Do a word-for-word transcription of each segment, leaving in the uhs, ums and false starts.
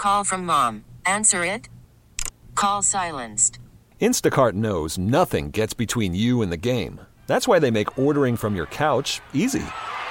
Call from mom. Answer it. Call silenced. Instacart knows nothing gets between you and the game. That's why they make ordering from your couch easy.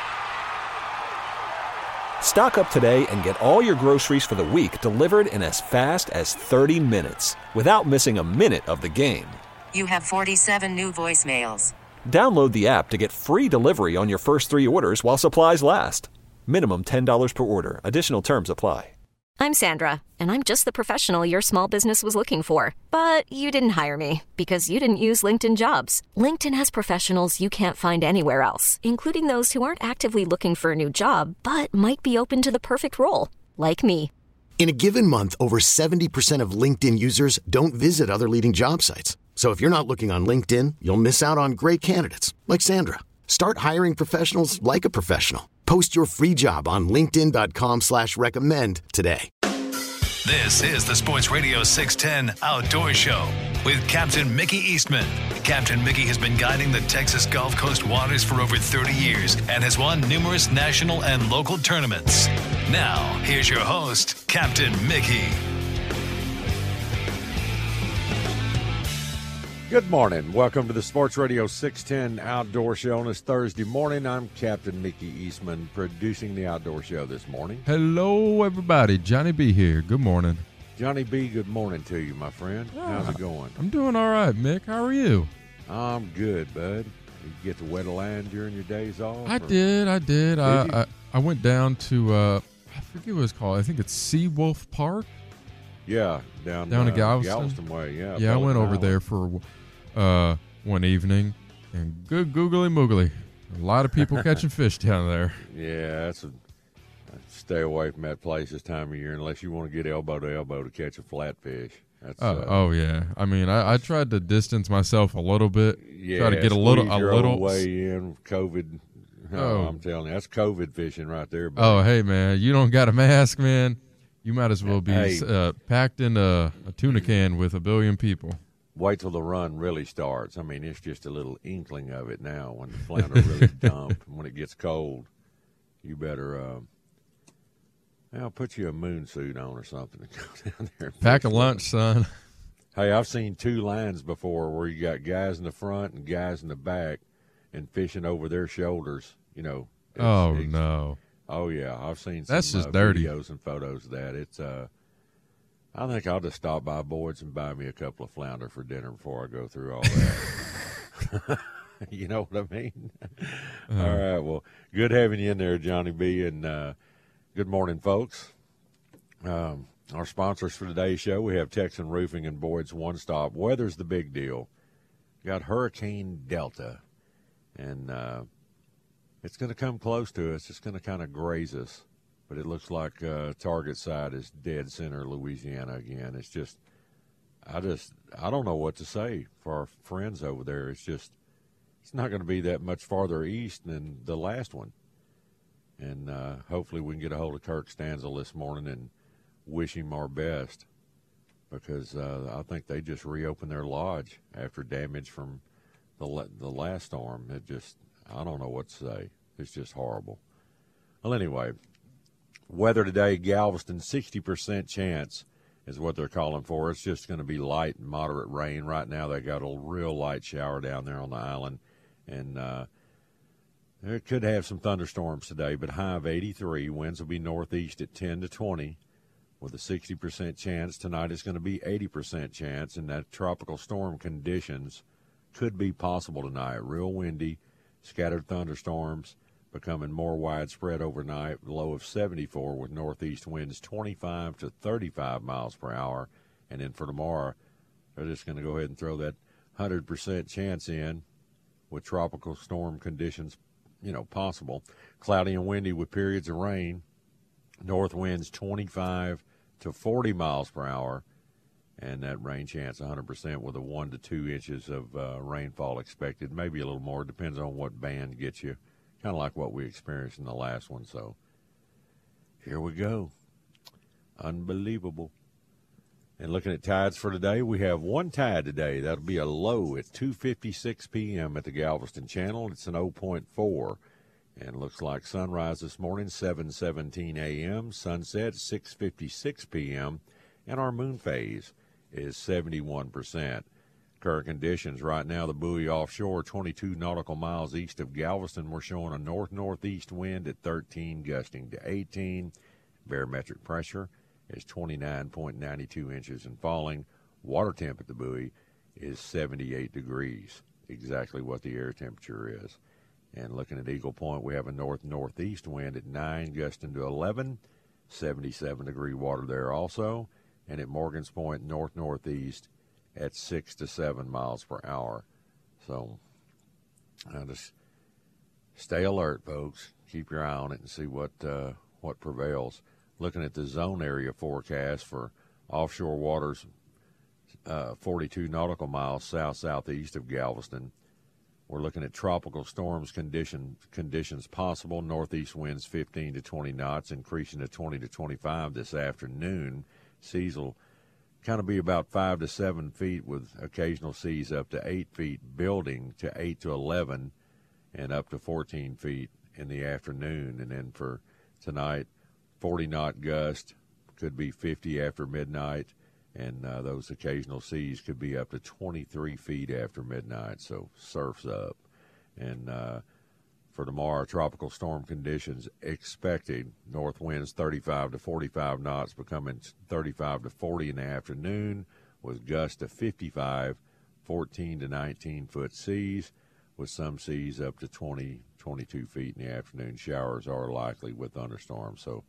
Stock up today and get all your groceries for the week delivered in as fast as thirty minutes without missing a minute of the game. You have forty-seven new voicemails. Download the app to get free delivery on your first three orders while supplies last. Minimum ten dollars per order. Additional terms apply. I'm Sandra, and I'm just the professional your small business was looking for. But you didn't hire me because you didn't use LinkedIn Jobs. LinkedIn has professionals you can't find anywhere else, including those who aren't actively looking for a new job, but might be open to the perfect role, like me. In a given month, over seventy percent of LinkedIn users don't visit other leading job sites. So if you're not looking on LinkedIn, you'll miss out on great candidates like Sandra. Start hiring professionals like a professional. Post your free job on linkedin dot com slash recommend today. This is the Sports Radio six ten Outdoor Show with Captain Mickey Eastman. Captain Mickey has been guiding the Texas Gulf Coast waters for over thirty years and has won numerous national and local tournaments. Now, here's your host, Captain Mickey. Good morning. Welcome to the Sports Radio six ten Outdoor Show on this Thursday morning. I'm Captain Mickey Eastman, producing the Outdoor Show this morning. Hello, everybody. Johnny B here. Good morning. Johnny B, good morning to you, my friend. Yeah, How's it going? I'm doing all right, Mick. How are you? I'm good, bud. You get to wet a line during your days off? I or? did. I did. did I, I I went down to, uh, I forget what it's called. I think it's Seawolf Park. Yeah, down, Down uh, to Galveston. Galveston Way, yeah. Yeah, I went Pelican over Island. there for uh, one evening, and good googly moogly. A lot of people catching fish down there. Yeah, that's a stay away from that place this time of year unless you want to get elbow to elbow to catch a flatfish. That's, Uh, uh, oh yeah, I mean, I, I tried to distance myself a little bit. yeah, try to get a little, squeeze a your little old way in. COVID. Oh, Oh. I'm telling you, that's COVID fishing right there. Buddy. Oh, hey, man, you don't got a mask, man. You might as well be Hey. uh, packed in a, a tuna can with a billion people. Wait till the run really starts. I mean, it's just a little inkling of it now. When the flounder really dump, when it gets cold, you better. Uh, I'll put you a moon suit on or something and go down there. And Pack a fish. lunch, son. Hey, I've seen two lines before where you got guys in the front and guys in the back, and fishing over their shoulders. You know. It's, Oh it's, no. Oh yeah, I've seen some That's just uh, dirty. videos and photos of that. It's uh, I think I'll just stop by Boyd's and buy me a couple of flounder for dinner before I go through all that. You know what I mean? Uh-huh. All right. Well, good having you in there, Johnny B. And uh, good morning, folks. Um, our sponsors for today's show, we have Texan Roofing and Boyd's One Stop. Weather's the big deal. Got Hurricane Delta, and uh, it's going to come close to us. It's going to kind of graze us. But it looks like uh, target side is dead center Louisiana again. It's just, I just, I don't know what to say for our friends over there. It's just, it's not going to be that much farther east than the last one. And uh, hopefully we can get a hold of Kirk Stanzel this morning and wish him our best, because uh, I think they just reopened their lodge after damage from the the last storm. It just, I don't know what to say. It's just horrible. Well, anyway. Weather today, Galveston, sixty percent chance is what they're calling for. It's just going to be light and moderate rain. Right now they got a real light shower down there on the island. And uh, they could have some thunderstorms today, but high of eighty-three. Winds will be northeast at ten to twenty with a sixty percent chance. Tonight is going to be eighty percent chance, and that tropical storm conditions could be possible tonight. Real windy, scattered thunderstorms, becoming more widespread overnight, low of seventy-four with northeast winds twenty-five to thirty-five miles per hour. And then for tomorrow, they're just going to go ahead and throw that one hundred percent chance in with tropical storm conditions, you know, possible. Cloudy and windy with periods of rain, north winds twenty-five to forty miles per hour, and that rain chance one hundred percent with a one to two inches of uh, rainfall expected, maybe a little more, depends on what band gets you. Kind of like what we experienced in the last one. So here we go. Unbelievable. And looking at tides for today, we have one tide today. That'll be a low at two fifty-six p.m. at the Galveston Channel. It's an oh point four. And looks like sunrise this morning, seven seventeen a.m., sunset six fifty-six p.m., and our moon phase is seventy-one percent. Current conditions right now, the buoy offshore, twenty-two nautical miles east of Galveston. We're showing a north-northeast wind at thirteen, gusting to eighteen. Barometric pressure is twenty-nine point nine two inches and falling. Water temp at the buoy is seventy-eight degrees, exactly what the air temperature is. And looking at Eagle Point, we have a north-northeast wind at nine, gusting to eleven, seventy-seven degree water there also. And at Morgan's Point, north-northeast at six to seven miles per hour. So uh, just stay alert, folks. Keep your eye on it and see what uh, what prevails. Looking at the zone area forecast for offshore waters, uh, forty-two nautical miles south-southeast of Galveston. We're looking at tropical storms condition, conditions possible. Northeast winds fifteen to twenty knots, increasing to twenty to twenty-five this afternoon. Seas will kind of be about five to seven feet with occasional seas up to eight feet, building to eight to eleven and up to fourteen feet in the afternoon. And then for tonight, forty knot gust, could be fifty after midnight. And uh, those occasional seas could be up to twenty-three feet after midnight, so surf's up. And uh, for tomorrow, tropical storm conditions expected. North winds thirty-five to forty-five knots, becoming thirty-five to forty in the afternoon, with gusts to fifty-five, fourteen to nineteen foot seas, with some seas up to twenty, twenty-two feet in the afternoon. Showers are likely with thunderstorms, so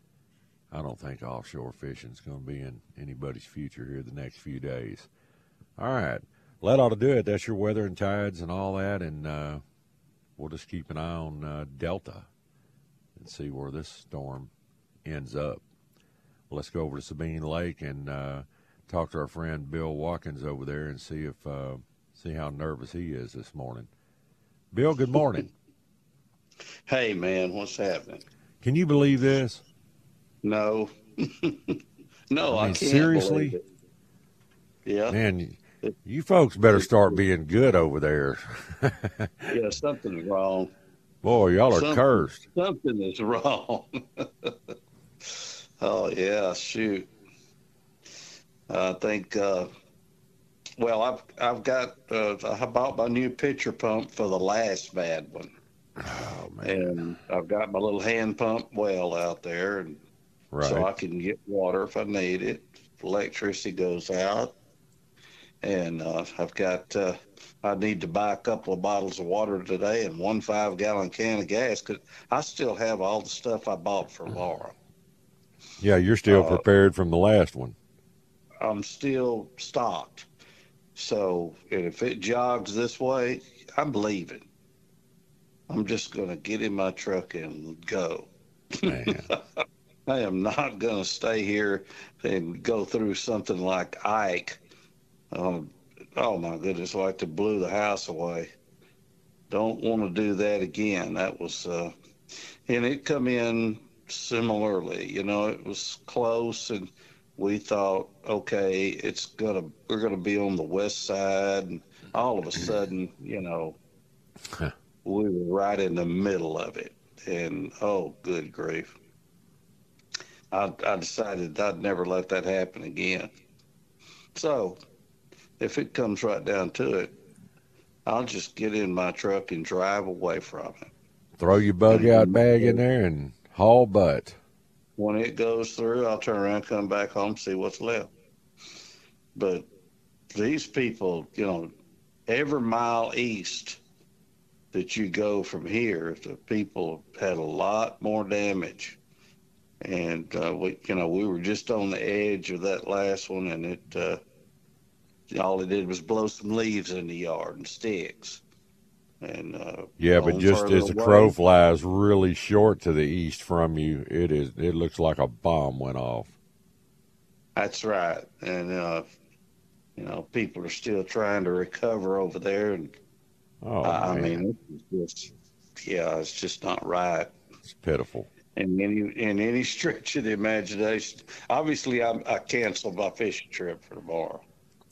I don't think offshore fishing is going to be in anybody's future here the next few days. All right. Well, that ought to do it. That's your weather and tides and all that, and uh, we'll just keep an eye on uh, Delta and see where this storm ends up. Well, let's go over to Sabine Lake and uh, talk to our friend Bill Watkins over there and see if uh, see how nervous he is this morning. Bill, good morning. Hey, man, what's happening? Can you believe this? No. no, I, I mean, can't seriously? believe it. Yeah. Man, you folks better start being good over there. Yeah, something's wrong. Boy, y'all are Something, cursed. Something is wrong. Oh, yeah, shoot. I think, uh, well, I've I've got, uh, I bought my new pitcher pump for the last bad one. Oh, man. And I've got my little hand pump well out there, and Right. so I can get water if I need it. Electricity goes out. And uh, I've got, uh, I need to buy a couple of bottles of water today and one five-gallon can of gas because I still have all the stuff I bought for Laura. Yeah, you're still uh, prepared from the last one. I'm still stocked. So if it jogs this way, I'm leaving. I'm just going to get in my truck and go. Man. I am not going to stay here and go through something like Ike. Um, oh, my goodness, like to blew the house away. Don't want to do that again. That was, uh, and it come in similarly. You know, it was close, and we thought, okay, it's going to, we're going to be on the west side. And all of a sudden, you know, we were right in the middle of it. And, oh, good grief. I, I decided I'd never let that happen again. So if it comes right down to it, I'll just get in my truck and drive away from it. Throw your bug out bag in there and haul butt. When it goes through, I'll turn around, come back home, see what's left. But these people, you know, every mile east that you go from here, the people had a lot more damage. And, uh, we, you know, we were just on the edge of that last one, and it, uh, all it did was blow some leaves in the yard and sticks. And uh, yeah, but just as the crow flies really short to the east from you, it is. It looks like a bomb went off. That's right. And, uh, you know, people are still trying to recover over there. And oh, I, I man. mean, it's just, yeah, it's just not right. It's pitiful. In any in any stretch of the imagination. Obviously, I, I canceled my fishing trip for tomorrow.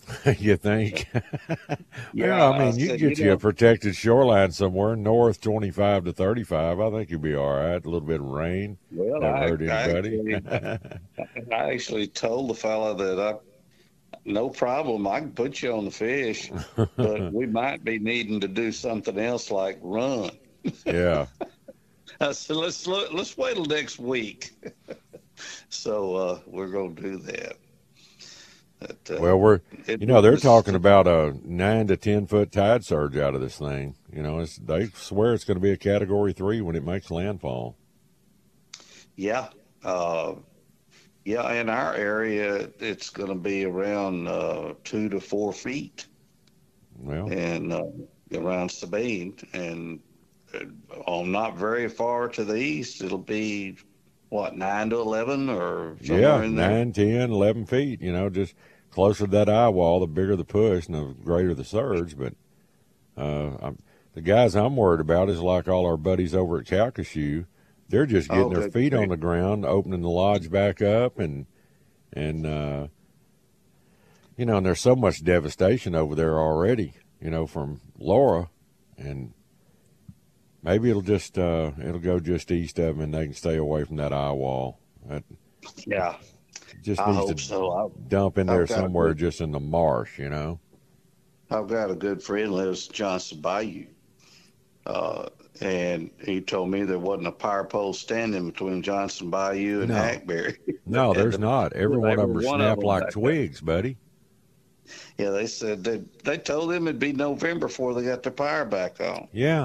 You think? Yeah, Well, I mean, I you said, get you you know- a protected shoreline somewhere, north twenty-five to thirty-five. I think you'll be all right. A little bit of rain. Well, Never I, hurt I anybody. actually, I actually told the fella that I, no problem, I can put you on the fish, but we might be needing to do something else like run. Yeah. I said, let's look, let's wait till next week. So uh, we're going to do that. But, uh, Well, we're, it you know, they're was- talking about a nine to ten foot tide surge out of this thing. You know, it's, they swear it's going to be a category three when it makes landfall. Yeah. Uh, yeah, in our area, it's going to be around uh, two to four feet. Well, And uh, around Sabine. And uh, on not very far to the east, it'll be, what, nine to eleven or somewhere yeah, in there? nine, ten, eleven feet, you know, just closer to that eye wall, the bigger the push and the greater the surge. But uh, I'm, the guys I'm worried about is like all our buddies over at Calcasieu. They're just getting Oh, their good feet grief. on the ground, opening the lodge back up, and and uh, you know, and there's so much devastation over there already, you know, from Laura, and maybe it'll just uh, it'll go just east of them, and they can stay away from that eye wall. That Yeah. just I needs hope to so. I've, dump in I've there got a somewhere, good- just in the marsh, you know. I've got a good friend lives in Johnson Bayou. Uh, and he told me there wasn't a power pole standing between Johnson Bayou and No. Hackberry. No, And there's the- not. Every one of them are every one of snapped them like back there. twigs, buddy. Yeah, they said they they told him it'd be November before they got their power back on. Yeah.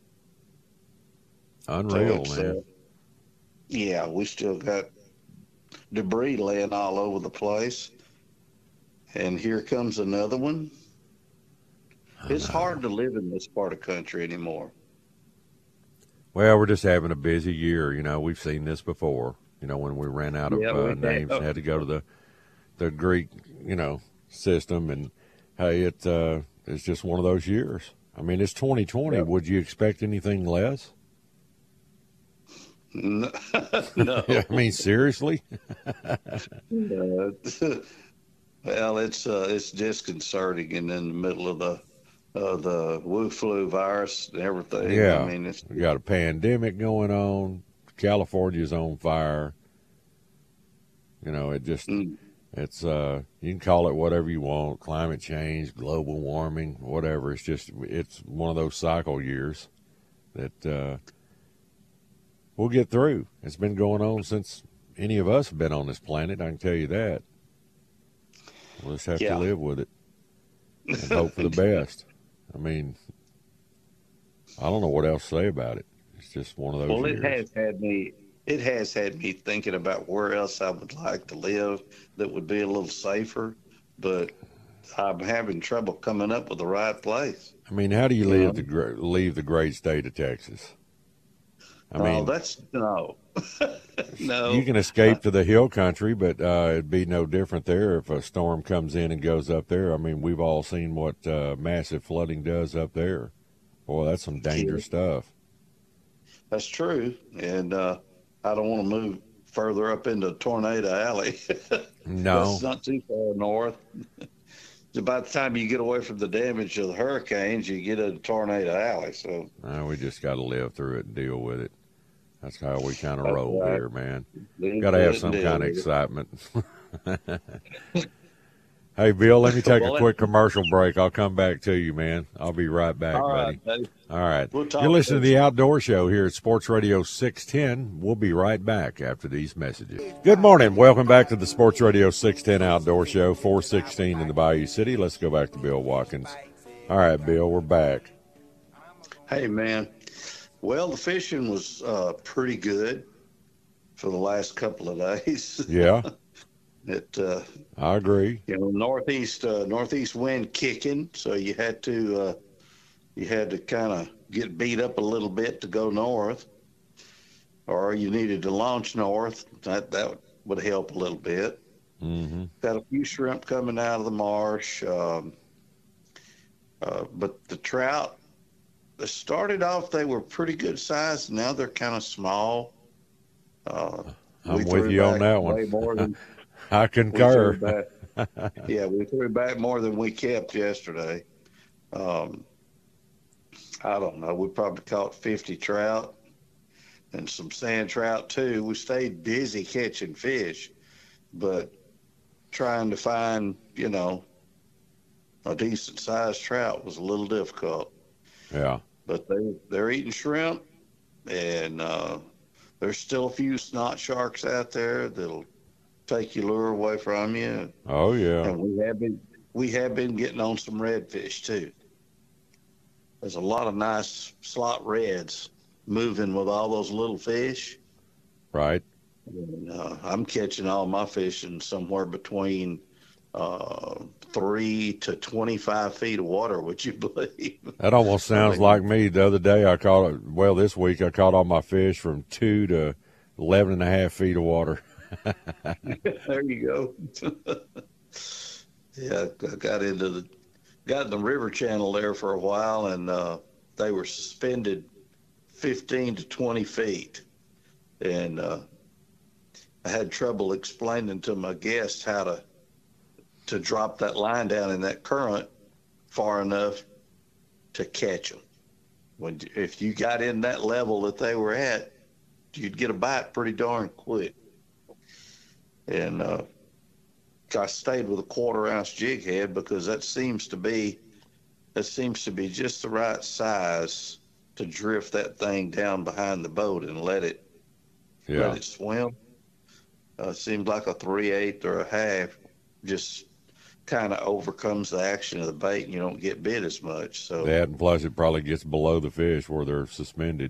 Unreal, So it's, man. uh, yeah, we still got debris laying all over the place. And here comes another one. It's hard to live in this part of country anymore. Well, we're just having a busy year. You know, we've seen this before. You know, when we ran out of Yeah, uh, we have. names and had to go to the the Greek, you know, system. And hey, it uh, it's just one of those years. I mean, it's twenty twenty. Yeah. Would you expect anything less? No. no. I mean, seriously? Uh, well, it's uh, it's disconcerting, and in the middle of the uh, the Wu flu virus and everything. Yeah. I mean, it's We got a pandemic going on. California's on fire. You know, it just Mm. it's uh you can call it whatever you want, climate change, global warming, whatever. It's just it's one of those cycle years that uh we'll get through. It's been going on since any of us have been on this planet, I can tell you that. We'll just have Yeah. to live with it and hope for the best. I mean, I don't know what else to say about it. It's just one of those well, years. it has had me. It has had me thinking about where else I would like to live that would be a little safer, but I'm having trouble coming up with the right place. I mean, how do you Yeah. leave the gr- leave the great state of Texas? I oh, mean, that's no, no. you can escape to the hill country, but uh, it'd be no different there if a storm comes in and goes up there. I mean, we've all seen what uh, massive flooding does up there. Boy, that's some dangerous stuff. That's true, and uh, I don't want to move further up into Tornado Alley. No. That's not too far north. By the time you get away from the damage of the hurricanes, you get into Tornado Alley. So Uh, we just got to live through it and deal with it. That's how we kind of That's roll right. here, man. live Got to with have it some and kind of deal with it. excitement. Hey, Bill, let me take Well, a let- quick commercial break. I'll come back to you, man. I'll be right back, All buddy. right, buddy. All right. We'll talk You're listening to soon. the Outdoor Show here at Sports Radio six ten. We'll be right back after these messages. Good morning. Welcome back to the Sports Radio six ten Outdoor Show, four sixteen in the Bayou City. Let's go back to Bill Watkins. All right, Bill, we're back. Hey, man. Well, the fishing was uh, pretty good for the last couple of days. Yeah, it, uh, I agree. you know, northeast uh, northeast wind kicking, so you had to uh, you had to kind of get beat up a little bit to go north, or you needed to launch north. That that would help a little bit. Mm-hmm. Got a few shrimp coming out of the marsh, um, uh, but the trout. They started off, they were pretty good size. Now they're kind of small. Uh, I'm we with threw you on back that way one. more than I we concur. threw back. Yeah, we threw back more than we kept yesterday. Um, I don't know. We probably caught fifty trout and some sand trout too. We stayed busy catching fish, but trying to find, you know, a decent sized trout was a little difficult. Yeah. But they, they're eating shrimp, and uh, there's still a few snot sharks out there that'll take your lure away from you. Oh, yeah. And we have been we have been getting on some redfish too. There's a lot of nice slot reds moving with all those little fish. Right. And, uh, I'm catching all my fishing somewhere between uh, three to twenty-five feet of water. Would you believe? That almost sounds I mean, like me. The other day I caught it. Well, this week I caught all my fish from two to eleven and a half feet of water. There you go. Yeah, I got into the got in the river channel there for a while, and uh, they were suspended fifteen to twenty feet, and uh, I had trouble explaining to my guests how to to drop that line down in that current far enough to catch them. When if you got in that level that they were at, you'd get a bite pretty darn quick. And uh, I stayed with a quarter ounce jig head because that seems to be that seems to be just the right size to drift that thing down behind the boat and let it yeah. let it swim. Uh, it seems like a three eighth or a half just kind of overcomes the action of the bait, and you don't get bit as much. So that, and plus it probably gets below the fish where they're suspended.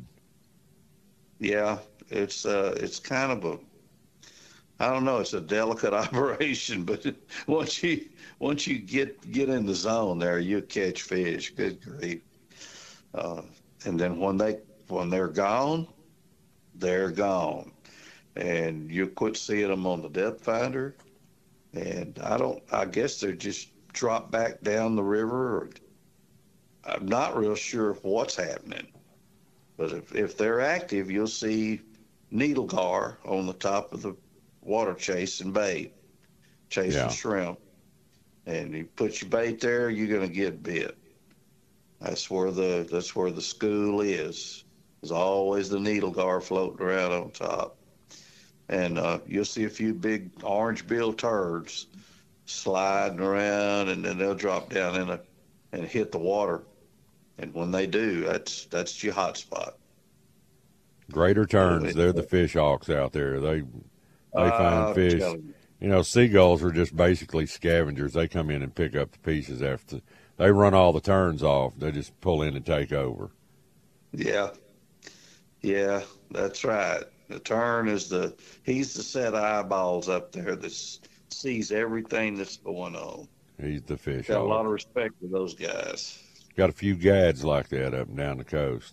Yeah, it's uh, it's kind of a I don't know. It's a delicate operation, but once you once you get get in the zone there, you catch fish. Good grief! Uh, and then when they when they're gone, they're gone, and you quit seeing them on the depth finder. And I don't. I guess they're just dropped back down the river. Or, I'm not real sure what's happening, but if if they're active, you'll see needle gar on the top of the water chasing bait, chasing yeah. shrimp. And you put your bait there, you're going to get bit. That's where the that's where the school is. There's always the needle gar floating around on top. And uh, you'll see a few big orange bill turds sliding around, and then they'll drop down in a and hit the water. And when they do, that's that's your hot spot. Greater turns, they're the fish hawks out there. They They find uh, fish. You. you know, seagulls are just basically scavengers. They come in and pick up the pieces after they run all the turns off. They just pull in and take over. Yeah, yeah, that's right. The tern is the he's the set of eyeballs up there that sees everything that's going on. He's the fish. Got hawk. a lot of respect for those guys. Got a few gads like that up and down the coast.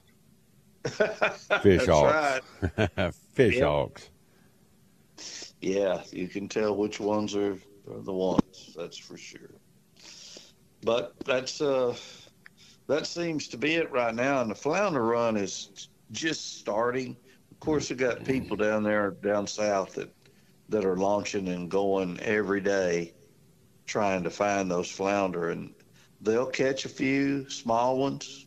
Fish that's hawks. Right. Fish yep. hawks. Yeah, you can tell which ones are, are the ones. That's for sure. But that's uh, that seems to be it right now. And the flounder run is just starting. Of course, we got people down there down south that that are launching and going every day, trying to find those flounder, and they'll catch a few small ones,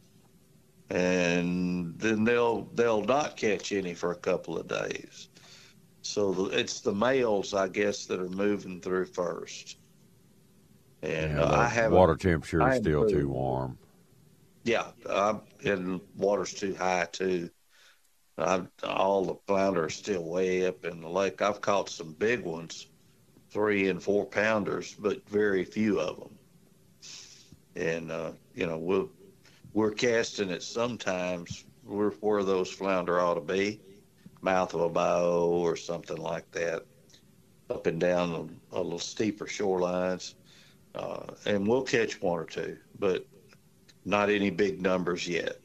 and then they'll they'll not catch any for a couple of days. So the, it's the males, I guess, that are moving through first. And yeah, uh, I have water temperature is still improved. too warm. Yeah, uh, and water's too high too. I've, all the flounder are still way up in the lake. I've caught some big ones, three and four pounders, but very few of them. And uh, you know, we'll, we're casting it sometimes. We're where those flounder ought to be. Mouth of a bow or something like that, up and down a, a little steeper shorelines, uh, and we'll catch one or two, but not any big numbers yet.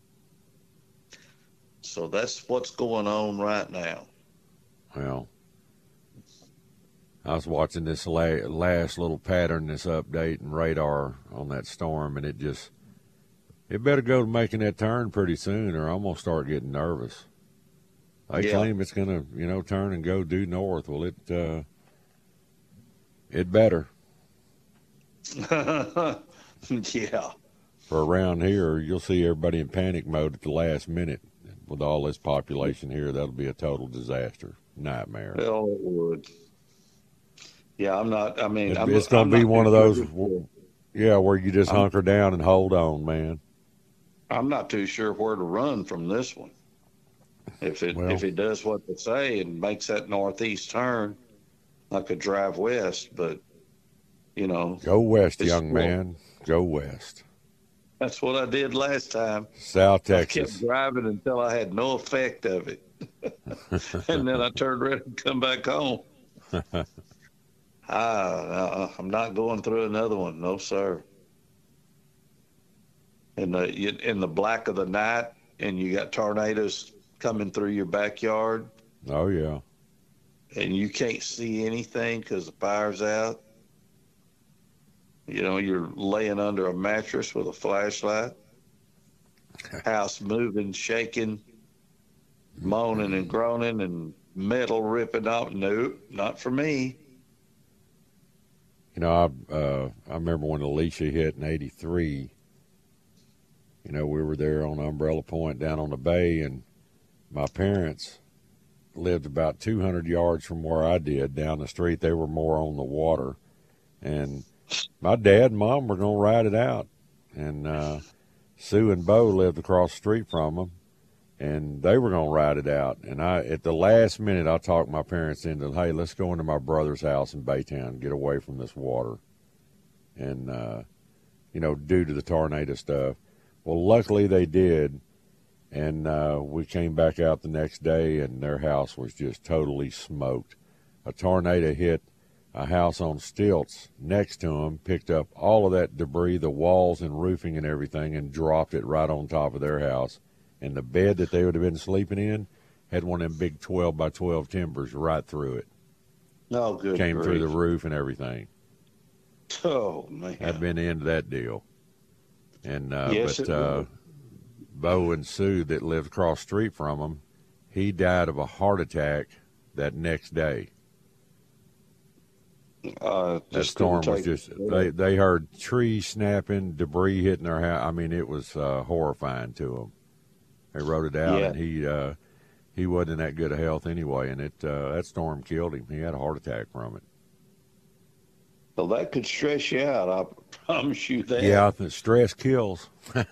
So that's what's going on right now. Well, I was watching this la- last little pattern, this update and radar on that storm, and it just it better go to making that turn pretty soon, or I'm gonna start getting nervous. They Yeah. claim it's going to, you know, turn and go due north. Well, it uh, it better. Yeah. For around here, you'll see everybody in panic mode at the last minute. With all this population here, that'll be a total disaster, nightmare. Well, it would. Yeah, I'm not. I mean, It, I'm, it's going I'm to be not one of too those, sure- w- yeah, where you just I'm- hunker down and hold on, man. I'm not too sure where to run from this one. If it Well- if it does what they say and makes that northeast turn, I could drive west. But you know, Go west, It's young cool. man. Go west. that's what I did last time. South I Texas. kept driving until I had no effect of it, and then I turned around and come back home. Ah, uh, I'm not going through another one, no sir. In the you- in the black of the night, and you got tornadoes coming through your backyard, Oh, yeah. and you can't see anything because the fire's out. You know, you're laying under a mattress with a flashlight, house moving, shaking, moaning and groaning, and metal ripping off. Nope, not for me. You know, I uh, I remember when Alicia hit in eighty-three. You know, we were there on Umbrella Point down on the bay, and my parents lived about two hundred yards from where I did down the street. They were more on the water, and my dad and mom were going to ride it out. And uh, Sue and Bo lived across the street from them, and they were going to ride it out. And I, at the last minute, I talked my parents into, hey, let's go into my brother's house in Baytown and get away from this water. And, uh, you know, due to the tornado stuff. Well, luckily they did. And uh, we came back out the next day, and their house was just totally smoked. A tornado hit a house on stilts next to them, picked up all of that debris, the walls and roofing and everything, and dropped it right on top of their house. And the bed that they would have been sleeping in had one of them big twelve by twelve timbers right through it. No good. Came through the grief. roof and everything. Oh man. That'd been the end of that deal. And uh, Yes, but it uh, would. Bo and Sue that lived across the street from him, he died of a heart attack that next day. Uh, That just storm couldn't was take just it. they they heard trees snapping, debris hitting their house. I mean, it was uh, horrifying to them. They wrote it out, Yeah. and he uh, he wasn't in that good of health anyway, and it uh, that storm killed him. He had a heart attack from it. Well, that could stress you out. I promise you that. Yeah, I think stress kills.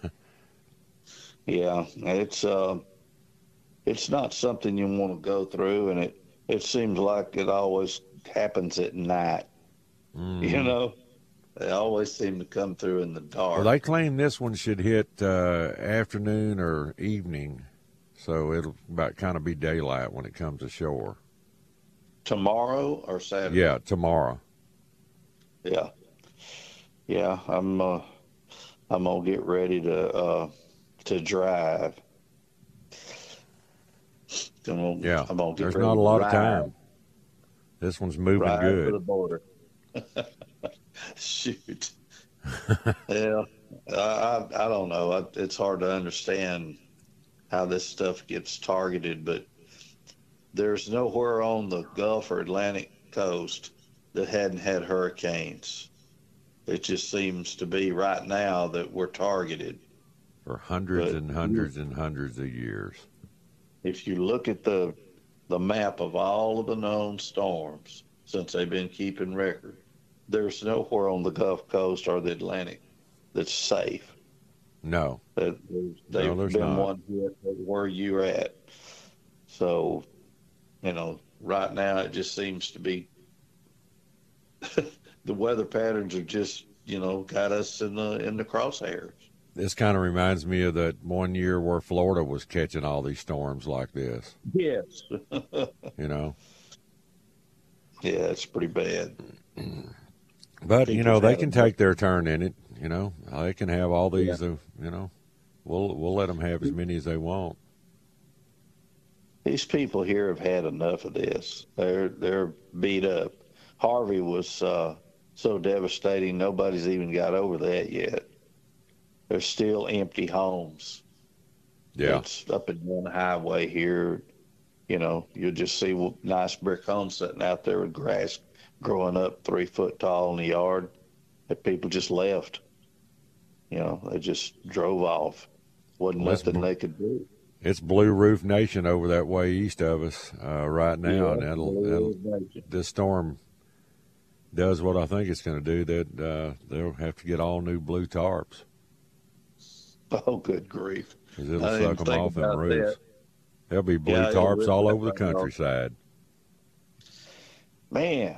Yeah, it's uh, it's not something you want to go through, and it it seems like it always happens at night. Mm. You know, they always seem to come through in the dark. Well, they claim this one should hit uh, afternoon or evening, so it'll about kind of be daylight when it comes ashore. Tomorrow or Saturday? Yeah, tomorrow. Yeah, yeah. I'm uh, I'm gonna get ready to uh, to drive. I'm gonna, Yeah, I'm gonna get there's ready not a to lot of ride. time. This one's moving Ride to the good. border. Shoot. Yeah, I, I I don't know. I, it's hard to understand how this stuff gets targeted, but there's nowhere on the Gulf or Atlantic coast that hadn't had hurricanes. It just seems to be right now that we're targeted. For hundreds But- and hundreds and hundreds of years. If you look at the the map of all of the known storms since they've been keeping record, there's nowhere on the Gulf Coast or the Atlantic that's safe. No. That they've there's been not. one hit where you're at. So, you know, right now it just seems to be the weather patterns are just, you know, got us in the in the crosshairs. This kind of reminds me of that one year where Florida was catching all these storms like this, Yes. you know. Yeah, it's pretty bad. But, think you know, it's they had can a- take their turn in it, you know. They can have all these, uh, you know. We'll we'll let them have as many as they want. These people here have had enough of this. They're they're beat up. Harvey was uh, so devastating. Nobody's even got over that yet. There's still empty homes. Yeah. It's up and down the highway here. You know, you'll just see nice brick homes sitting out there with grass growing up three foot tall in the yard. that people just left. You know, they just drove off. Wasn't Well, nothing they could do. It's Blue Roof Nation over that way east of us uh, right now, Yeah, and that'll, Blue that'll Roof Nation. this storm does what I think it's going to do. That uh, they'll have to get all new blue tarps. Oh, good grief! Because it'll I suck didn't them think off them about roofs. that. There'll be blue Yeah, it'll tarps rip all that over the thing off. countryside. Man,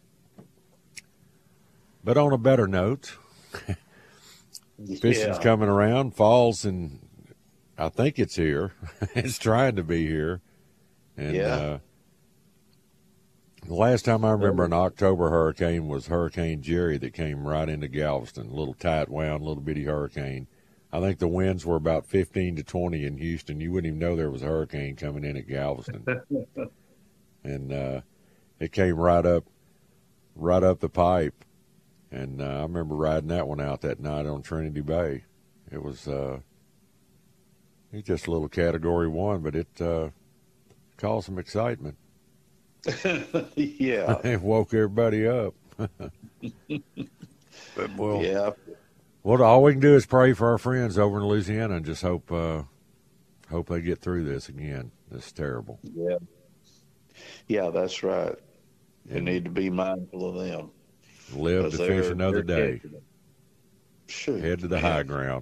But on a better note, fishing's yeah. coming around. Fall's and I think it's here. It's trying to be here. And Yeah. uh, the last time I remember an October hurricane was Hurricane Jerry that came right into Galveston. A little tight wound, little bitty hurricane. I think the winds were about fifteen to twenty in Houston. You wouldn't even know there was a hurricane coming in at Galveston. And uh, it came right up, right up the pipe. And uh, I remember riding that one out that night on Trinity Bay. It was, uh, it was just a little Category One, but it uh, caused some excitement. Yeah. It woke everybody up. But well, Yeah. well, all we can do is pray for our friends over in Louisiana and just hope, uh, hope they get through this again. This is terrible. Yeah. Yeah, that's right. You And need to be mindful of them. live to 'Cause fish they're- another they're day. catching it. Shoot, Head to the man. high ground.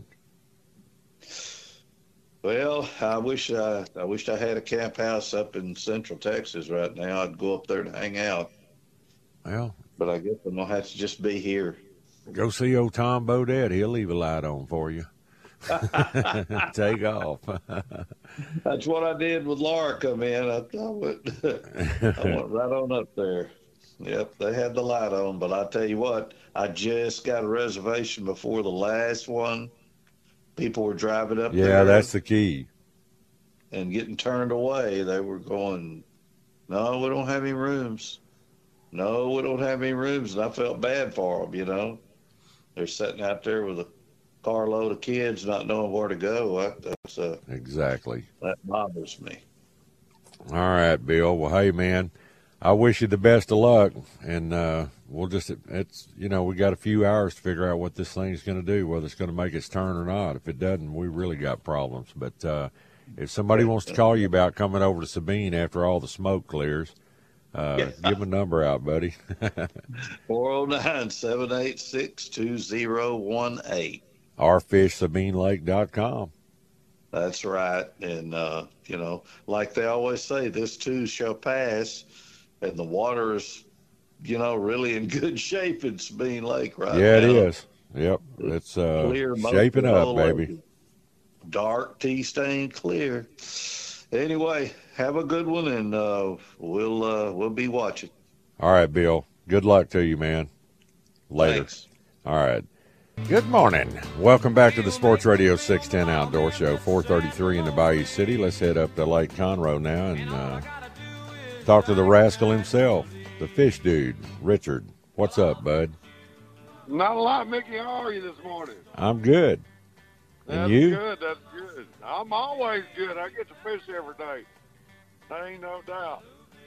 Well, I wish I, I wished I had a camp house up in Central Texas right now. I'd go up there to hang out, Well, but I guess I'm gonna have to just be here. go see old Tom Bodette. He'll leave a light on for you. Take off. That's what I did with Laura come in. I, I went, I went right on up there. Yep, they had the light on, but I tell you what, I just got a reservation before the last one. People were driving up Yeah, there that's the key. and getting turned away. They were going, no, we don't have any rooms. No, we don't have any rooms. And I felt bad for them, you know. They're sitting out there with a carload of kids not knowing where to go. That, that's, uh, Exactly. that bothers me. All right, Bill. Well, hey, man, I wish you the best of luck. And uh, we'll just, it's, you know, we got a few hours to figure out what this thing's going to do, whether it's going to make its turn or not. If it doesn't, we really got problems. But uh, if somebody wants to call you about coming over to Sabine after all the smoke clears, uh, Yeah. give them a number out, buddy. four oh nine, seven eight six, two oh one eight. our fish sabine lake dot com. That's right. And, uh, you know, like they always say, this too shall pass. And the water is, you know, really in good shape in Sabine Lake right Yeah, now. it is. Yep. It's uh, Clear most shaping of the up, whole baby. lake. Dark tea stain clear. Anyway, have a good one, and uh, we'll uh, we'll be watching. All right, Bill. Good luck to you, man. Later. Thanks. All right. Good morning. Welcome back to the Sports Radio six ten Outdoor Show, four thirty-three in the Bayou City. Let's head up to Lake Conroe now and uh, talk to the rascal himself, the fish dude, Richard. What's up, bud? Not a lot, Mickey. How are you this morning? I'm good. That's And you? good. That's good. I'm always good. I get to fish every day. There ain't no doubt.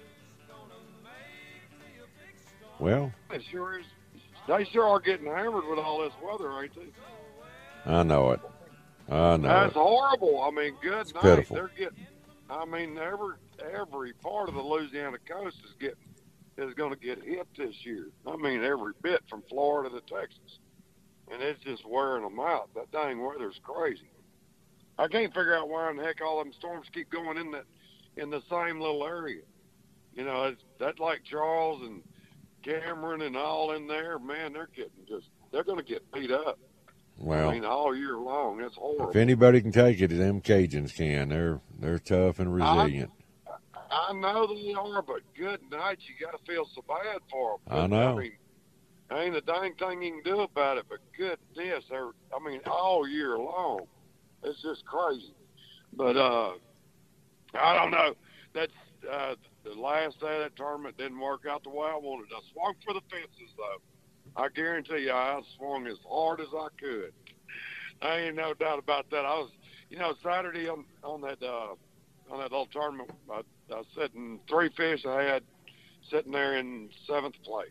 Well, It sure is. They sure are getting hammered with all this weather, ain't they? I know it. I know That's it. horrible. I mean, good It's night. pitiful. They're getting. I mean, every every part of the Louisiana coast is getting is going to get hit this year. I mean, every bit from Florida to Texas, and it's just wearing them out. That dang weather's crazy. I can't figure out why in the heck all them storms keep going in that in the same little area. You know, it's that like Charles and Cameron and all in there. Man, they're getting just they're going to get beat up. Well, I mean, all year long. That's horrible. if anybody can take it, them Cajuns can. They're they're tough and resilient. I know they are, but good night. You got to feel so bad for them. I know. I mean, ain't a dang thing you can do about it, but goodness, they're, I mean, all year long. It's just crazy. But uh, I don't know. That's uh, the last day of that tournament didn't work out the way I wanted. I swung for the fences, though. I guarantee you I swung as hard as I could. I ain't no doubt about that. I was, you know, Saturday on, on that uh, on that little tournament, I, I was sitting three fish I had sitting there in seventh place.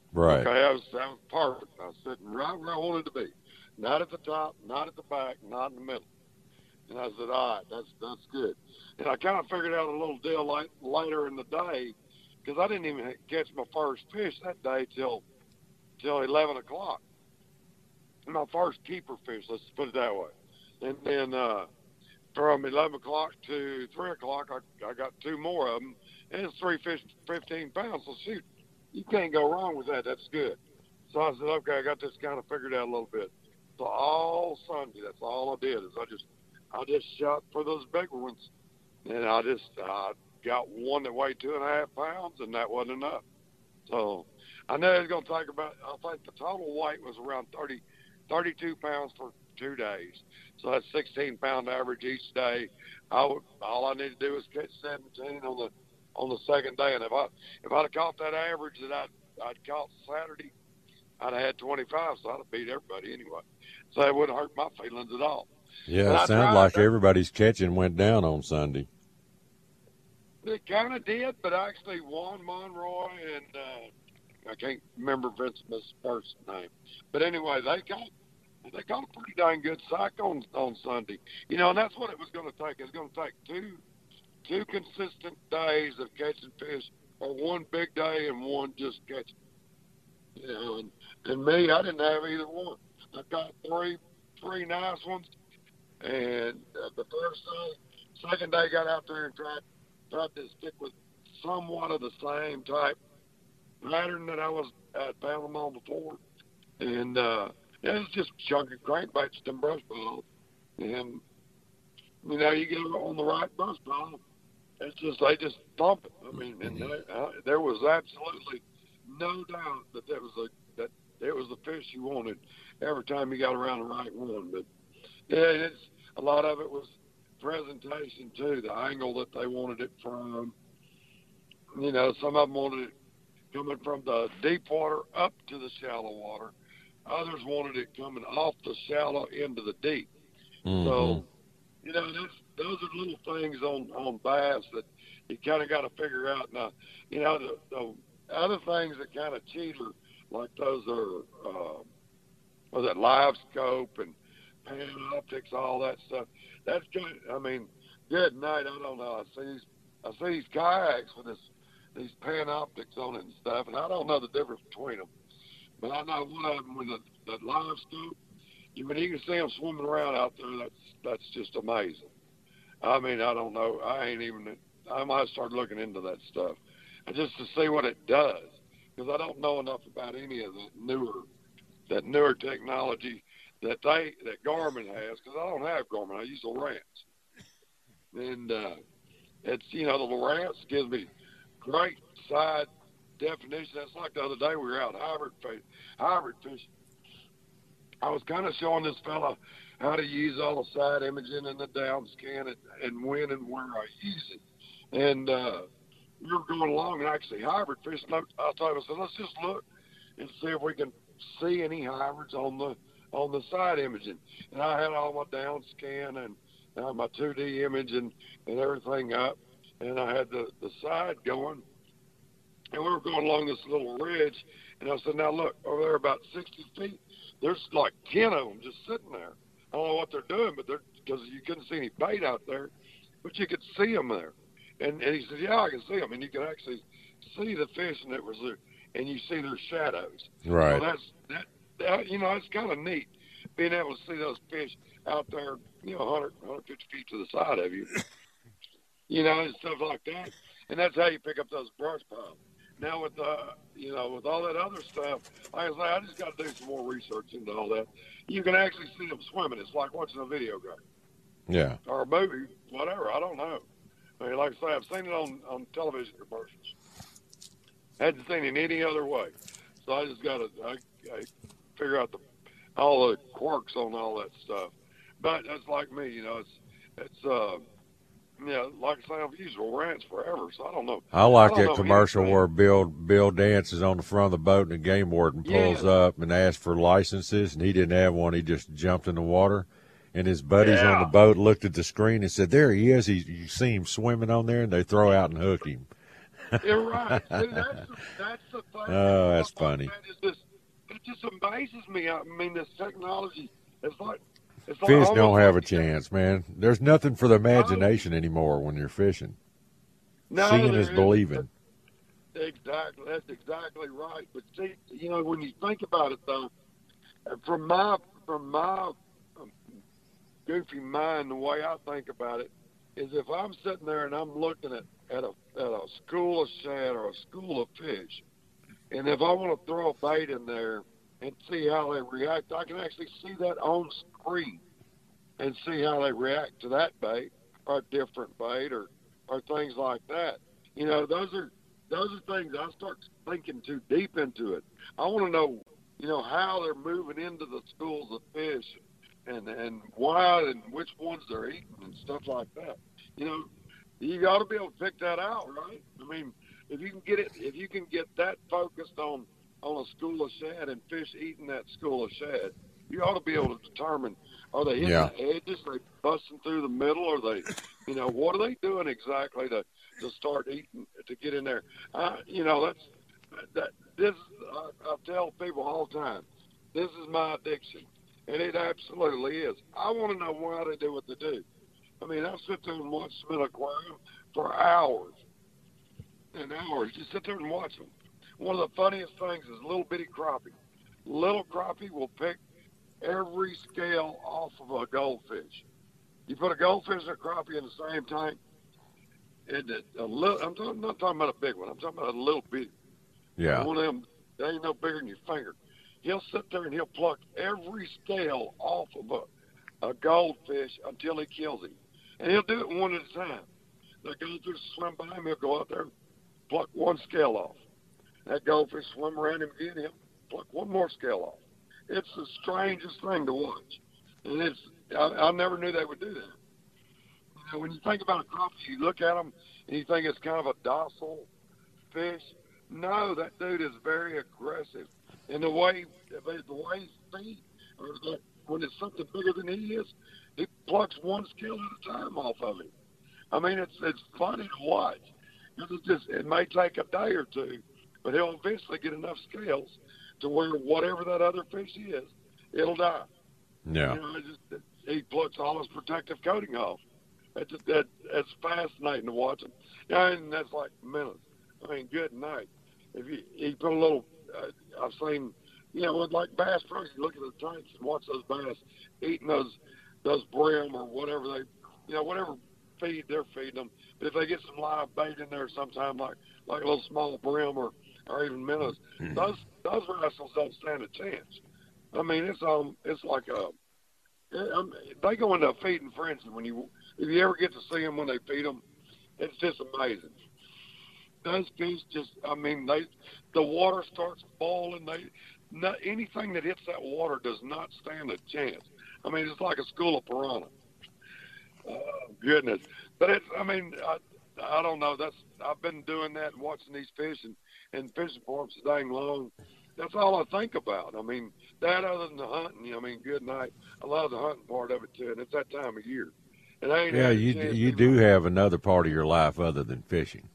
Right. Okay, that was, that was perfect. I was sitting right where I wanted to be. Not at the top, not at the back, not in the middle. And I said, all right, that's that's good. And I kind of figured out a little deal like, later in the day, because I didn't even catch my first fish that day till till eleven o'clock. My first keeper fish, let's put it that way. And then uh, from eleven o'clock to three o'clock, I, I got two more of them. And it's three fish, fifteen pounds. So, shoot, you can't go wrong with that. That's good. So I said, okay, I got this kind of figured out a little bit. So all Sunday, that's all I did is I just I just shot for those bigger ones. And I just uh, got one that weighed two and a half pounds, and that wasn't enough. So I know it was going to take about, I think the total weight was around thirty, thirty-two pounds for two days. So that's sixteen pound average each day. I would, all I need to do is catch seventeen on the on the second day. And if I if I'd have caught that average that I'd, I'd caught Saturday, I'd have had twenty-five, so I'd have beat everybody anyway. So it wouldn't hurt my feelings at all. Yeah, it sounds like everybody's catching went down on Sunday. It kind of did, but actually Juan Monroy and uh, I can't remember Vince Smith's first name. But anyway, they caught they caught a pretty dang good sight on on Sunday. You know, and that's what it was going to take. It was going to take two two consistent days of catching fish, or one big day and one just catching. You know, and, and me, I didn't have either one. I got three three nice ones, and uh, the first day, second day, got out there and tried tried to stick with somewhat of the same type pattern that I was I found them on before, and uh, it was just chunky crankbaits and brush balls, and you know, you get on the right brush ball, it's just they just thump it. I mean, and they, uh, there was absolutely no doubt that that was a that it was the fish you wanted every time you got around the right one. But yeah, it's a lot of it was presentation too, the angle that they wanted it from. You know, some of them wanted it coming from the deep water up to the shallow water. Others wanted it coming off the shallow into the deep. Mm-hmm. So, you know, those, those are little things on, on bass that you kind of got to figure out. Now, you know, the, the other things that kind of cheater, like those are, uh, was that live scope and Panoptics, all that stuff. That's good. I mean, good night. I don't know. I see these, I see these kayaks with this, these Panoptics on it and stuff, and I don't know the difference between them. But I know one of them with the, the live scope. You, when you can see them swimming around out there, that's that's just amazing. I mean, I don't know. I ain't even. I might start looking into that stuff, and just to see what it does, because I don't know enough about any of that newer, that newer technology that they that Garmin has, because I don't have Garmin. I use Lowrance, and uh, it's you know the Lowrance gives me great side definition. That's like the other day we were out hybrid fish, hybrid fishing. I was kind of showing this fella how to use all the side imaging and the down scan and, and when and where I use it. And uh, we were going along and actually hybrid fishing. I, I told him, I said, let's just look and see if we can see any hybrids on the on the side imaging. And I had all my down scan and uh, my two D image and, and everything up. And I had the, the side going. And we were going along this little ridge. And I said, now look, over there about sixty feet, there's like ten of them just sitting there. I don't know what they're doing, but they're, because you couldn't see any bait out there, but you could see them there. And, and he said, yeah, I can see them. And you can actually see the fish, and it was there, and you see their shadows. Right. So that's, that, that, you know, it's kind of neat being able to see those fish out there, you know, one hundred, one hundred fifty feet to the side of you, you know, and stuff like that. And that's how you pick up those brush piles. Now with, uh, you know, with all that other stuff, like I say, I just got to do some more research into all that. You can actually see them swimming. It's like watching a video game. Yeah. Or a movie, whatever. I don't know. I mean, like I say, I've seen it on, on television commercials. Hadn't seen it any other way. So I just got to I, I figure out the all the quirks on all that stuff. But that's like me, you know. It's it's uh, yeah, like I say, I've used Lowrance forever, so I don't know. I like I that commercial anything. where Bill Bill dances on the front of the boat and the game warden pulls yeah. up and asks for licenses, and he didn't have one. He just jumped in the water, and his buddies yeah. on the boat looked at the screen and said, "There he is." He, you see him swimming on there, and they throw out and hook him. You're right. See, that's, the, that's the thing. Oh, that's funny. That is just, it just amazes me. I mean, this technology, it's like, it's like Fish don't have a like, chance, man. There's nothing for the imagination no. anymore when you're fishing. No, Seeing is believing. Exactly. That's exactly right. But see, you know, when you think about it, though, from my from my um, goofy mind, the way I think about it is, if I'm sitting there and I'm looking at at a at a school of shad or a school of fish, and if I want to throw a bait in there and see how they react, I can actually see that on screen and see how they react to that bait or a different bait or or things like that. You know, those are those are things I start thinking too deep into it. I want to know, you know, how they're moving into the schools of fish and, and why and which ones they're eating and stuff like that. You know, you got to be able to pick that out, right? I mean, if you can get it, if you can get that focused on, on a school of shad and fish eating that school of shad, you ought to be able to determine, are they hitting yeah. the edges, are they busting through the middle, are they, you know, what are they doing exactly to, to start eating, to get in there? Uh, you know, that's, that, this, I, I tell people all the time, this is my addiction, and it absolutely is. I want to know why they do what they do. I mean, I've sit there and watched them in an aquarium for hours and hours. Just sit there and watch them. One of the funniest things is little bitty crappie. Little crappie will pick every scale off of a goldfish. You put a goldfish and a crappie in the same tank, and it, a little, I'm, talking, I'm not talking about a big one. I'm talking about a little bitty. Yeah. One of them, they ain't no bigger than your finger. He'll sit there and he'll pluck every scale off of a, a goldfish until he kills him. And he'll do it one at a time. The goldfish swim by him, he'll go out there and pluck one scale off. That goldfish swim around him again, he'll pluck one more scale off. It's the strangest thing to watch. And it's, I, I never knew they would do that. You know, when you think about a crappie, you look at them and you think it's kind of a docile fish. No, that dude is very aggressive. And the way, the way he feeds, or the, when it's something bigger than he is, he plucks one scale at a time off of him. I mean, it's it's funny to watch. It's just, it may take a day or two, but he'll eventually get enough scales to where whatever that other fish is, it'll die. Yeah. You know, it just, it, he plucks all his protective coating off. It's, that, it's fascinating to watch him. Yeah, and that's like minutes. I mean, good night. If you, you put a little, uh, I've seen, you know, with like bass pro, you look at the tanks and watch those bass eating those those brim or whatever they, you know, whatever feed they're feeding them. But if they get some live bait in there sometime, like like a little small brim or, or even minnows, mm-hmm. those those rascals don't stand a chance. I mean, it's um, it's like a, it, I mean, they go into a feeding frenzy when you, if you ever get to see them when they feed them, it's just amazing. Those fish just, I mean, they, the water starts boiling. They, not, anything that hits that water does not stand a chance. I mean, it's like a school of piranha. Oh, goodness. But it's, I mean, I, I don't know. That's, I've been doing that and watching these fish and, and fishing for them so dang long. That's all I think about. I mean, that other than the hunting, I mean, good night. I love the hunting part of it, too, and it's that time of year. And I ain't yeah, you you do like, have another part of your life other than fishing.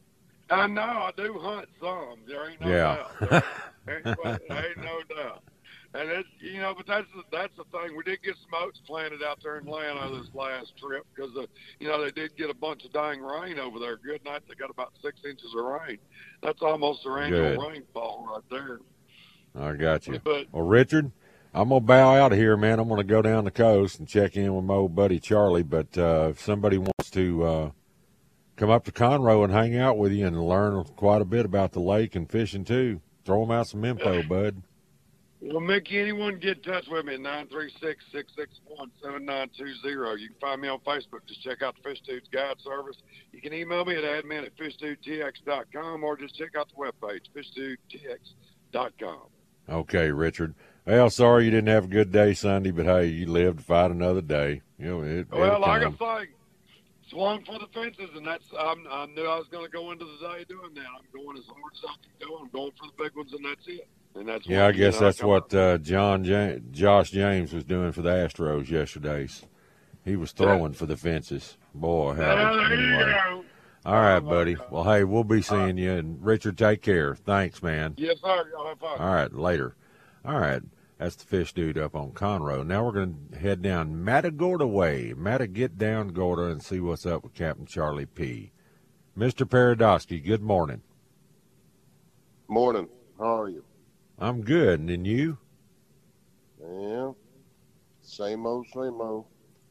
I know. I do hunt some. There ain't no yeah. doubt. There ain't, there ain't no doubt. And it's, you know, but that's the, that's the thing. We did get some oats planted out there in Atlanta this last trip because, uh, you know, they did get a bunch of dang rain over there. Good night. They got about six inches of rain. That's almost their annual Good. rainfall right there. I got you. But, well, Richard, I'm going to bow out of here, man. I'm going to go down the coast and check in with my old buddy Charlie. But uh, if somebody wants to uh, come up to Conroe and hang out with you and learn quite a bit about the lake and fishing too, throw them out some info, bud. Well, Mickey, anyone get in touch with me at nine three six, six six one, seven nine two zero. You can find me on Facebook. Just check out the Fish Dudes Guide Service. You can email me at admin at fish dude t x dot com or just check out the webpage, fish dude t x dot com. Okay, Richard. Well, sorry you didn't have a good day Sunday, but, hey, you lived to fight another day. You know, it, well, like I say, swung for the fences, and that's I'm, I knew I was going to go into the day doing that. I'm going as hard as I can go. I'm going for the big ones, and that's it. And that's yeah, what, I guess you know, that's what uh, John James, Josh James was doing for the Astros yesterday. He was throwing yeah. for the fences. Boy, how uh, anyway. All right, buddy. Well, hey, we'll be seeing you. And Richard, take care. Thanks, man. Yes, sir. Y'all have fun. All right, later. All right. That's the fish dude up on Conroe. Now we're going to head down Matagorda way. Mata, get down, Gorda, and see what's up with Captain Charlie P. Mister Paradosky, good morning. Morning. How are you? I'm good. And then you? Yeah. Same old, same old.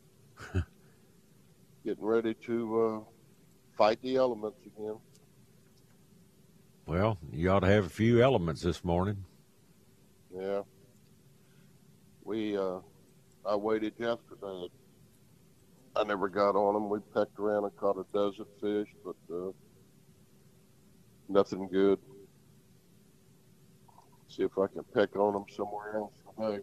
Getting ready to uh, fight the elements again. Well, you ought to have a few elements this morning. Yeah. We, uh, I waited yesterday. I never got on them. We pecked around and caught a dozen fish, but uh, nothing good. See if I can peck on them somewhere else today.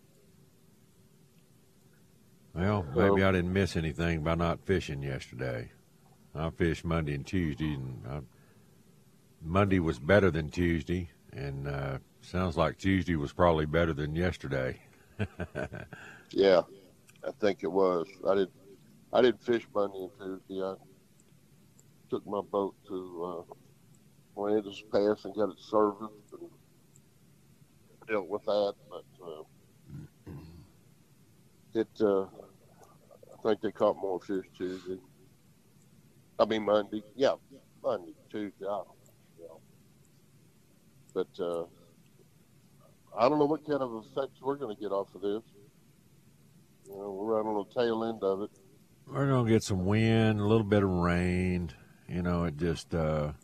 Well, maybe I didn't miss anything by not fishing yesterday. I fished Monday and Tuesday, and I, Monday was better than Tuesday, and uh, sounds like Tuesday was probably better than yesterday. Yeah, I think it was. I didn't. I didn't fish Monday and Tuesday. I took my boat to uh, Juanita's Pass and got it serviced and dealt with that. But uh, it, uh, I think they caught more fish Tuesday. I mean Monday. Yeah, Monday, Tuesday. I don't know. But uh, I don't know what kind of effects we're going to get off of this. You know, we're right on the tail end of it. We're going to get some wind, a little bit of rain. You know, it just uh,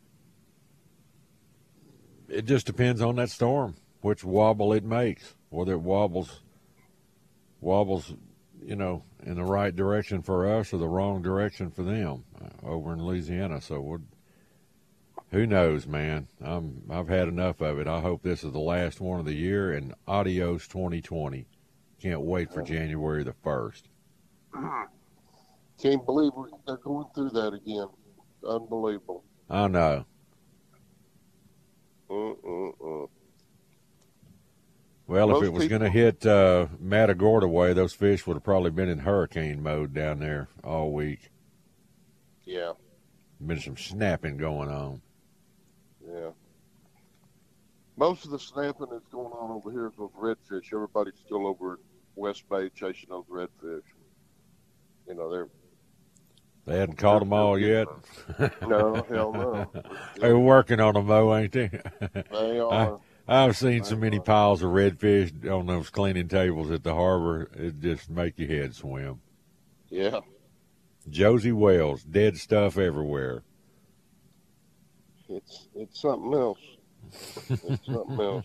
it just depends on that storm, which wobble it makes, whether it wobbles wobbles, you know, in the right direction for us or the wrong direction for them uh, over in Louisiana. So we're, who knows, man? I'm, I've had enough of it. I hope this is the last one of the year, and adios twenty twenty. Can't wait for January the first. Can't believe we're, they're going through that again. Unbelievable. I know. Mm-mm-mm. Well, Most if it was people- going to hit uh, Matagorda way, those fish would have probably been in hurricane mode down there all week. Yeah, Been some snapping going on. yeah. Most of the snapping that's going on over here is with redfish. Everybody's still over at West Bay chasing those redfish. You know, they're They hadn't caught them all yet. no, hell no. They're working on them, though, ain't they? They are. I, I've seen so many piles of redfish on those cleaning tables at the harbor. It just make your head swim. Yeah. Josie Wells, dead stuff everywhere. It's it's something else. It's something else.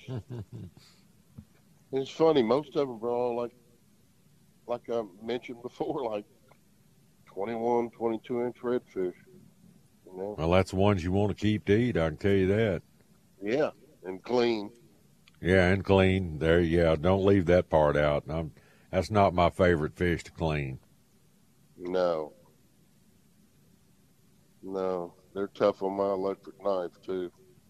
It's funny. Most of them are all like, like I mentioned before, like twenty-one, twenty-two inch redfish. You know? Well, that's the ones you want to keep to eat, I can tell you that. Yeah, and clean. Yeah, and clean. There, yeah, don't leave that part out. I'm, that's not my favorite fish to clean. No. No, they're tough on my electric knife, too.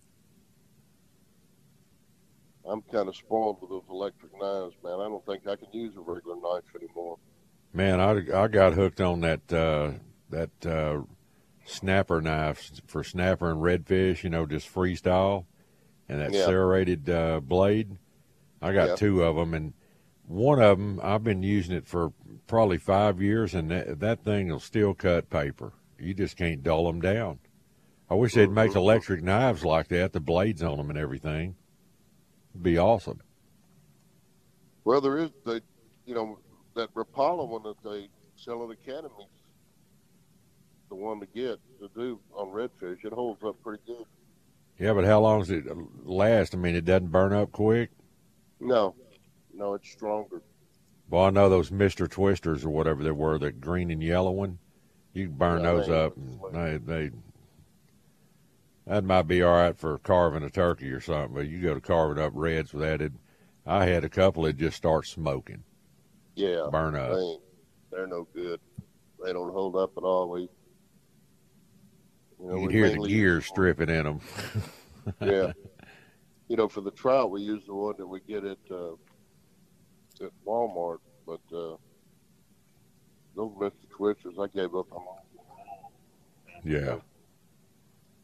I'm kind of spoiled with those electric knives, man. I don't think I can use a regular knife anymore. Man, I, I got hooked on that uh, that uh, snapper knife for snapper and redfish, you know, just freestyle, and that Yeah. serrated uh, blade. I got Yeah. two of them, and one of them I've been using it for probably five years, and that, that thing will still cut paper. You just can't dull them down. I wish they'd make electric knives like that, the blades on them and everything. It'd be awesome. Well, there is, they, you know, that Rapala one that they sell at Academy, the one to get to do on redfish. It holds up pretty good. Yeah, but how long does it last? I mean, it doesn't burn up quick? No, no, it's stronger. Well, I know those Mister Twisters or whatever they were, the green and yellow one. You can burn Yeah, those they- up, and they, they that might be all right for carving a turkey or something. But you go to carving up reds with that, it, I had a couple that just start smoking, Yeah, burn up. They ain't, they're no good. They don't hold up at all. We, you know, You can we hear the mainly gears use- stripping in them. Yeah, you know, for the trout, we use the one that we get at uh, at Walmart. But uh, those Mister Twisters, I gave up on. Yeah.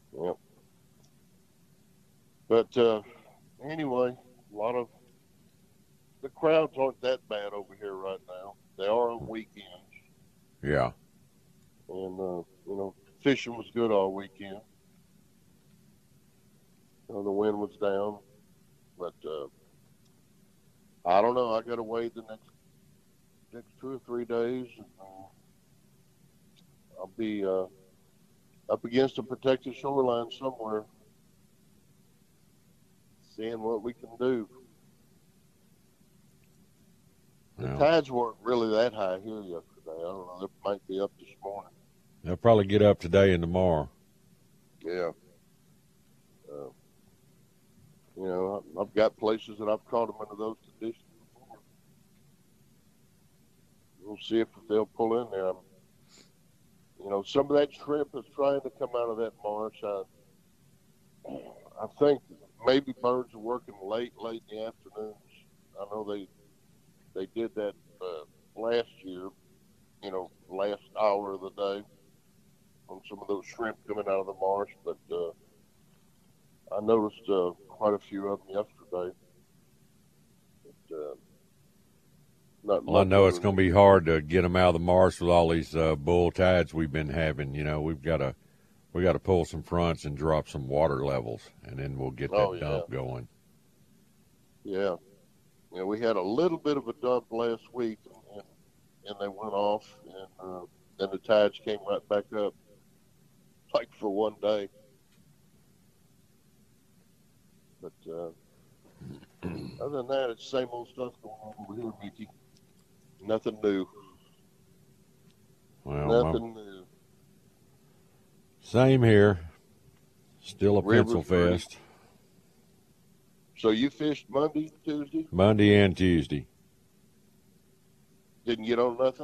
Yep. But uh, anyway, a lot of the crowds aren't that bad over here right now. They are on weekends. Yeah. And, uh, you know, fishing was good all weekend. You know, the wind was down. But uh, I don't know. I got to wait the next next two or three days. And, uh, I'll be uh, up against a protected shoreline somewhere, seeing what we can do. The Well, tides weren't really that high here yesterday. I don't know. They might be up this morning. they'll probably get up today and tomorrow. Yeah. Uh, you know, I've got places that I've caught them under those conditions before. We'll see if they'll pull in there. I'm, you know, some of that shrimp is trying to come out of that marsh. I, I think maybe birds are working late, late in the afternoons. I know they they did that uh, last year, you know, last hour of the day on some of those shrimp coming out of the marsh. But uh, I noticed uh, quite a few of them yesterday. But, uh, not Well, I much know it's other going to than- be hard to get them out of the marsh with all these uh, bull tides we've been having. You know, we've got to we got to pull some fronts and drop some water levels, and then we'll get that Oh, yeah. dump going. Yeah. Yeah, we had a little bit of a dump last week, and, and they went off, and uh, then the tides came right back up, like for one day. But uh, other than that, it's the same old stuff going on over here, Mickey. Nothing new. Well, Nothing new. same here. Still a River's pencil pretty. fest. So you fished Monday, Tuesday? Monday and Tuesday. Didn't get on nothing?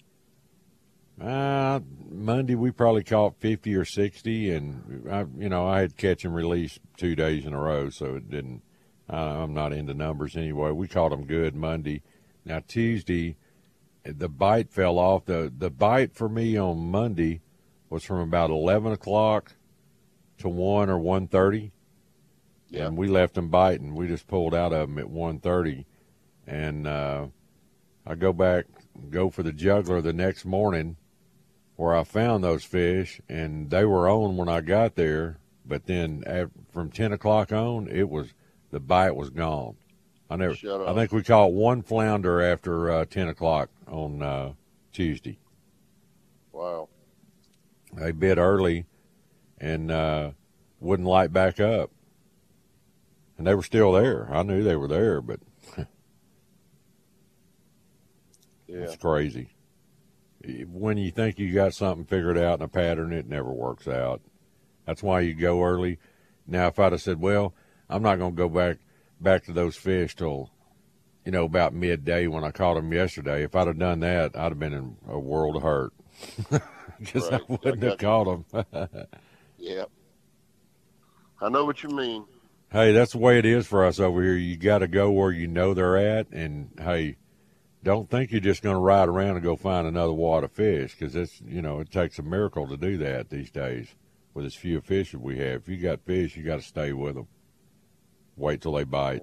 Uh, Monday we probably caught fifty or sixty, and I, you know, I had catch and release two days in a row, so it didn't. Uh, I'm not into numbers anyway. We caught them good Monday. Now Tuesday, the bite fell off. the The bite for me on Monday was from about eleven o'clock to one or one thirty. Yeah. And we left them biting. We just pulled out of them at one thirty, and uh, I go back, go for the juggler the next morning, where I found those fish, and they were on when I got there. But then at, from ten o'clock on, it was the bite was gone. I never. Shut I up. think we caught one flounder after uh, ten o'clock on uh, Tuesday. Wow. They bit early, and uh, wouldn't light back up. And they were still there. I knew they were there, but Yeah. it's crazy. When you think you got something figured out in a pattern, it never works out. That's why you go early. Now, if I'd have said, well, I'm not going to go back back to those fish till, you know, about midday when I caught them yesterday, if I'd have done that, I'd have been in a world of hurt because Right. I wouldn't I have got caught them. Yeah. I know what you mean. Hey, that's the way it is for us over here. You got to go where you know they're at, and hey, don't think you're just going to ride around and go find another wad of fish, because it's, you know, it takes a miracle to do that these days with as few fish as we have. If you got fish, you got to stay with them. Wait till they bite.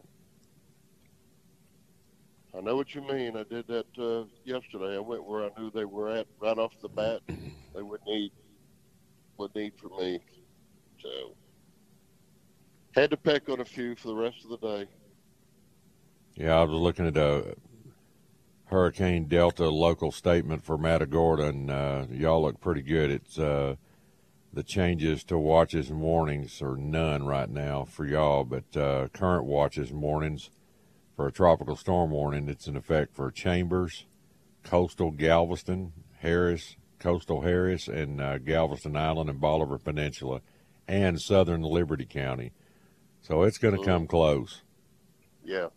I know what you mean. I did that uh, yesterday. I went where I knew they were at right off the bat. They would need would need for me. So had to peck on a few for the rest of the day. Yeah, I was looking at a Hurricane Delta local statement for Matagorda, and uh, y'all look pretty good. It's uh, the changes to watches and warnings are none right now for y'all, but uh, current watches and warnings for a tropical storm warning, it's in effect for Chambers, coastal Galveston, Harris, coastal Harris, and uh, Galveston Island and Bolivar Peninsula, and southern Liberty County. So it's going to Mm. come close. Yeah.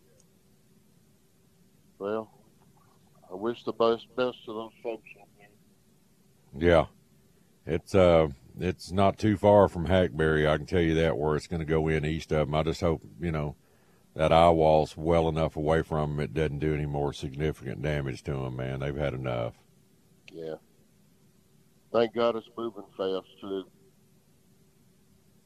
Well, I wish the best best to those folks. Yeah, it's uh, it's not too far from Hackberry. I can tell you that, where it's going to go in east of them. I just hope, you know, that eye wall's well enough away from them it doesn't do any more significant damage to them. Man, they've had enough. Yeah. Thank God it's moving fast too.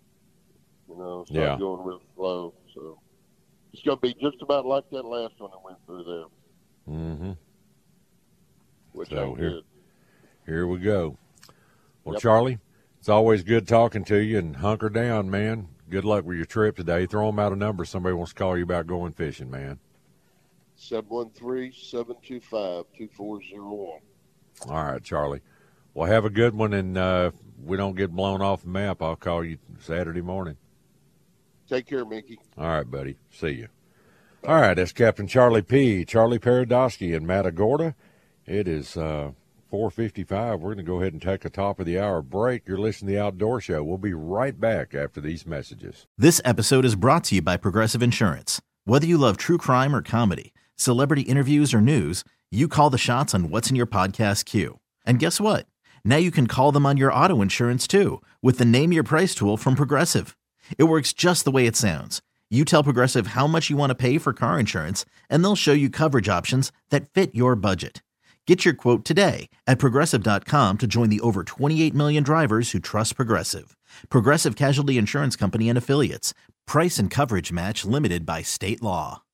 You know, start Yeah. going real slow. So it's going to be just about like that last one that went through there. Mm-hmm. Which So ain't here, good. here we go. Well, Yep. Charlie, it's always good talking to you, and hunker down, man. Good luck with your trip today. Throw them out a number. Somebody wants to call you about going fishing, man. seven one three, seven two five, two four zero one. All right, Charlie. Well, have a good one, and uh, if we don't get blown off the map, I'll call you Saturday morning. Take care, Mickey. All right, buddy. See you. All right, that's Captain Charlie P., Charlie Paradosky in Matagorda. It is uh, four fifty-five. We're going to go ahead and take a top-of-the-hour break. You're listening to The Outdoor Show. We'll be right back after these messages. This episode is brought to you by Progressive Insurance. Whether you love true crime or comedy, celebrity interviews or news, you call the shots on what's in your podcast queue. And guess what? Now you can call them on your auto insurance too with the Name Your Price tool from Progressive. It works just the way it sounds. You tell Progressive how much you want to pay for car insurance, and they'll show you coverage options that fit your budget. Get your quote today at Progressive dot com to join the over twenty-eight million drivers who trust Progressive. Progressive Casualty Insurance Company and Affiliates. Price and coverage match limited by state law.